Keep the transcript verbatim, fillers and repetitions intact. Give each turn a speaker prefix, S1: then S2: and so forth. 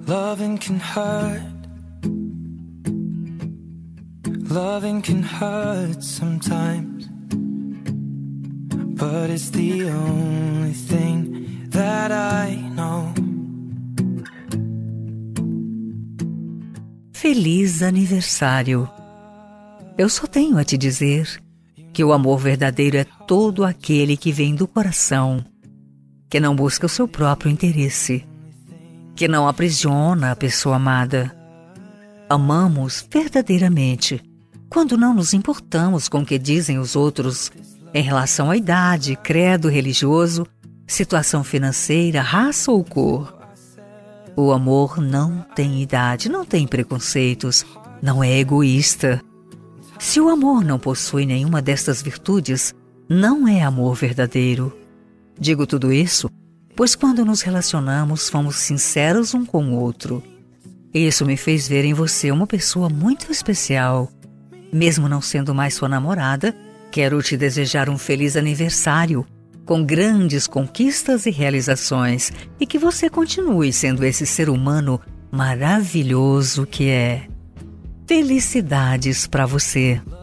S1: Loving can hurt. Loving can hurt sometimes, but it's the only thing that I know.
S2: Feliz aniversário! Eu só tenho a te dizer que o amor verdadeiro é todo aquele que vem do coração, que não busca o seu próprio interesse, que não aprisiona a pessoa amada. Amamos verdadeiramente quando não nos importamos com o que dizem os outros em relação à idade, credo religioso, situação financeira, raça ou cor. O amor não tem idade, não tem preconceitos, não é egoísta. Se o amor não possui nenhuma destas virtudes, não é amor verdadeiro. Digo tudo isso, pois quando nos relacionamos, fomos sinceros um com o outro. Isso me fez ver em você uma pessoa muito especial. Mesmo não sendo mais sua namorada, quero te desejar um feliz aniversário, com grandes conquistas e realizações, e que você continue sendo esse ser humano maravilhoso que é. Felicidades para você!